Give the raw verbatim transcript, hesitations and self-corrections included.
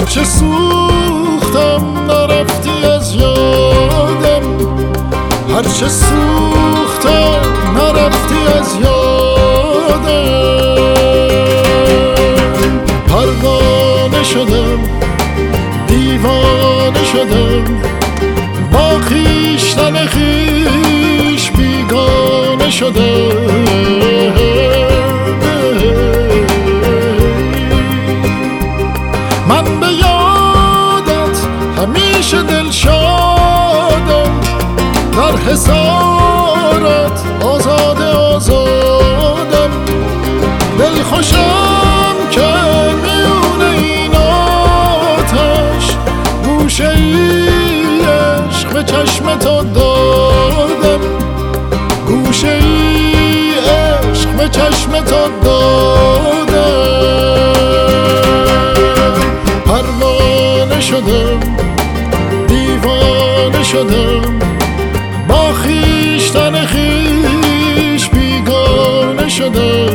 هرچه سوختم نرفتی از یادم، هرچه سوختم نرفتی از یادم. پروانه شدم، دیوانه شدم، با خویشتن خویش بیگانه شدم. من به یادت همیشه دلشادم، در حصارت آزاد آزادم. دل خوشم که میون این آتش گوشه ای عشق به چشم تو دادم، گوشه ای عشق به چشم تو دادم. پروانه شدم، دیوانه شدم، با خویشتن خویش بیگانه شدم.